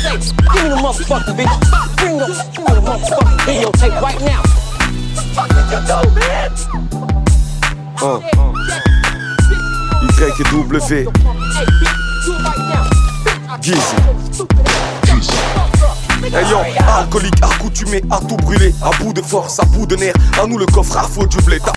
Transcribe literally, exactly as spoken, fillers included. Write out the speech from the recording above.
say, give me the motherfucking video. Bring the, give me the motherfucking videotape right now. What did you do, man? Uh. Y et W. Gizzy. Ayant alcoolique, accoutumé à tout brûler, à bout de force, à bout de nerfs, à nous le coffre à faux du blé.